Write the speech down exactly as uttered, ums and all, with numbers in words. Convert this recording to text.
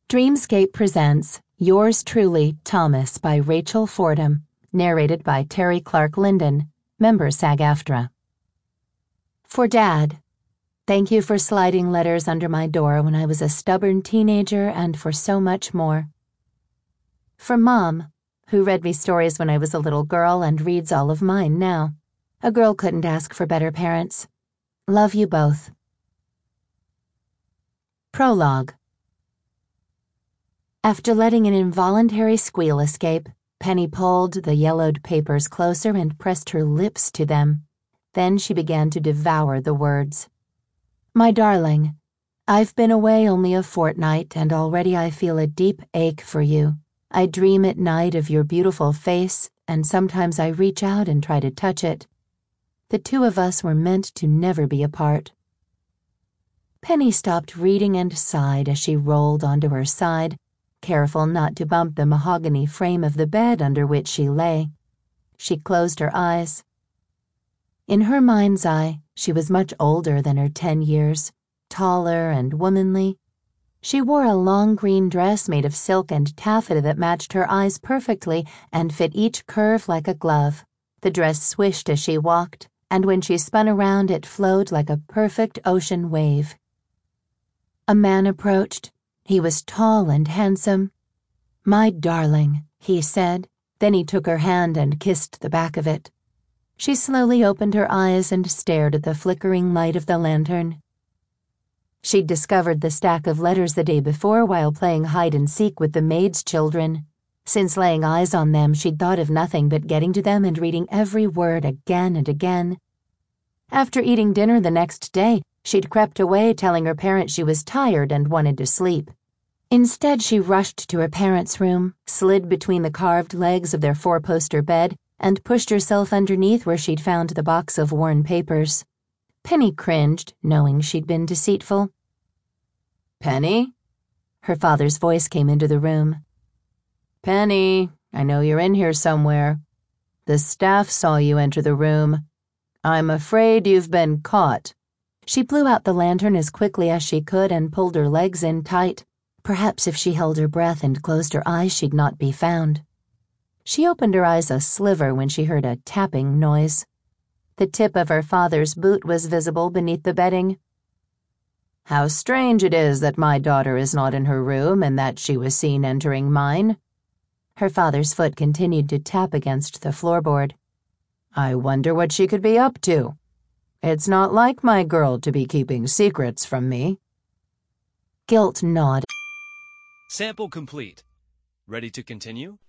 Dreamscape presents Yours Truly, Thomas by Rachel Fordham, narrated by Terry Clark Linden, member SAG-AFTRA. For Dad, thank you for sliding letters under my door when I was a stubborn teenager and for so much more. For Mom, who read me stories when I was a little girl and reads all of mine now. A girl couldn't ask for better parents. Love you both. Prologue. After letting an involuntary squeal escape, Penny pulled the yellowed papers closer and pressed her lips to them. Then she began to devour the words. My darling, I've been away only a fortnight, and already I feel a deep ache for you. I dream at night of your beautiful face, and sometimes I reach out and try to touch it. The two of us were meant to never be apart. Penny stopped reading and sighed as she rolled onto her side, careful not to bump the mahogany frame of the bed under which she lay. She closed her eyes. In her mind's eye, she was much older than her ten years, taller and womanly. She wore a long green dress made of silk and taffeta that matched her eyes perfectly and fit each curve like a glove. The dress swished as she walked, and when she spun around it flowed like a perfect ocean wave. A man approached. He was tall and handsome. My darling, he said. Then he took her hand and kissed the back of it. She slowly opened her eyes and stared at the flickering light of the lantern. She'd discovered the stack of letters the day before while playing hide-and-seek with the maid's children. Since laying eyes on them, she'd thought of nothing but getting to them and reading every word again and again. After eating dinner the next day, she'd crept away telling her parents she was tired and wanted to sleep. Instead, she rushed to her parents' room, slid between the carved legs of their four-poster bed, and pushed herself underneath where she'd found the box of worn papers. Penny cringed, knowing she'd been deceitful. Penny? Her father's voice came into the room. Penny, I know you're in here somewhere. The staff saw you enter the room. I'm afraid you've been caught. She blew out the lantern as quickly as she could and pulled her legs in tight. Perhaps if she held her breath and closed her eyes, she'd not be found. She opened her eyes a sliver when she heard a tapping noise. The tip of her father's boot was visible beneath the bedding. How strange it is that my daughter is not in her room and that she was seen entering mine. Her father's foot continued to tap against the floorboard. I wonder what she could be up to. It's not like my girl to be keeping secrets from me. Guilt gnawed. Sample complete. Ready to continue?